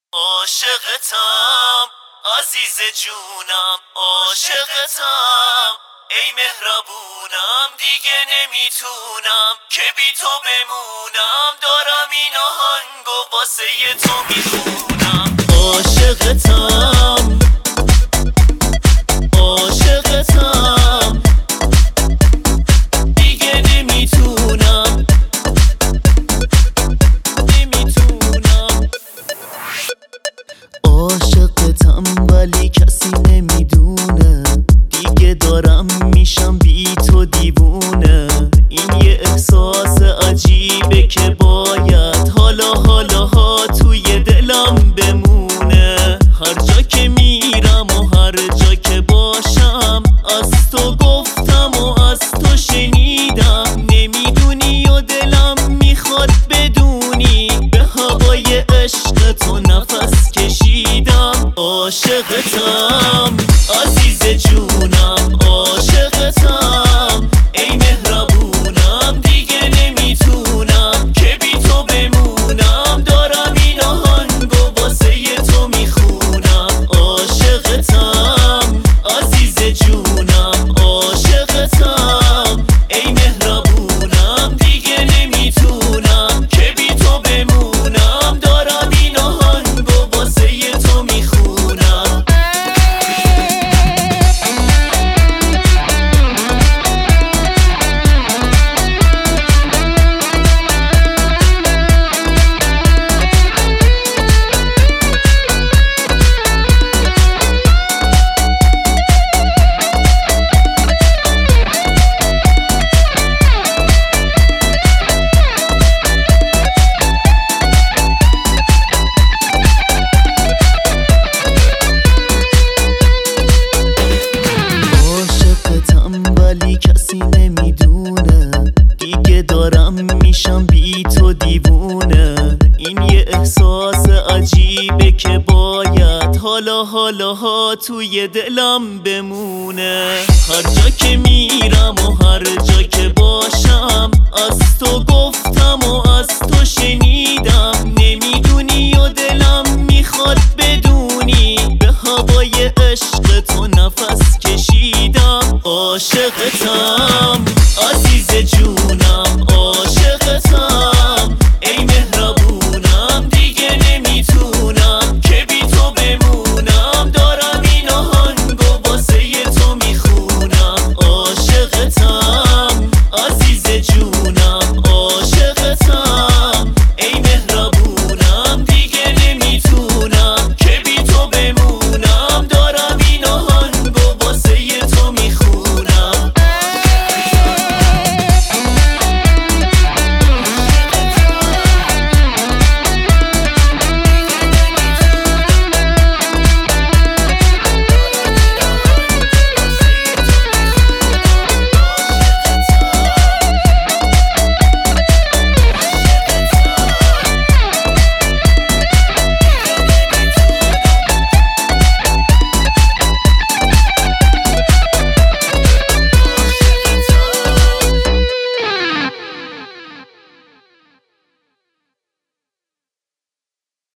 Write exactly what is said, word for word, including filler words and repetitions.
عاشقتم عزیز جونم، عاشقتم ای مهربونم، دیگه نمیتونم که بی تو بمونم، دارم این آهنگو واسه تو میخونم. عاشقتم عاشقتم دیگه نمیتونم نمیتونم عاشقتم ولی کسی نمیدونه، دیگه دارم میشم بی تو دیوونه. این یه احساس عجیبه که باید حالا حالا ها توی دلم بمونه. هر جا که میرم و هر جا که باشم از تو گفتم و از تو شنیدم، نمیدونی و دلم میخواد بدونی، به هوای عشق تو نفس کشیدم. عاشقتم عزیز جونم، عاشقتم ای مهربونم، دیگه نمیتونم که بی تو بمونم، دارم این آهنگو واسه تو میخونم. عاشقتم عزیز جونم، عاشقتم ای مهربونم، دیگه نمیتونم که بی تو بمونم، دارم این آهنگو واسه تو میخونم. ولی کسی نمیدونه، دیگه دارم میشم بی تو دیوونه. این یه احساس عجیبه که باید حالا حالا ها توی دلم بمونه. هر جا که میرم و هر جا که باشم از تو گفتم و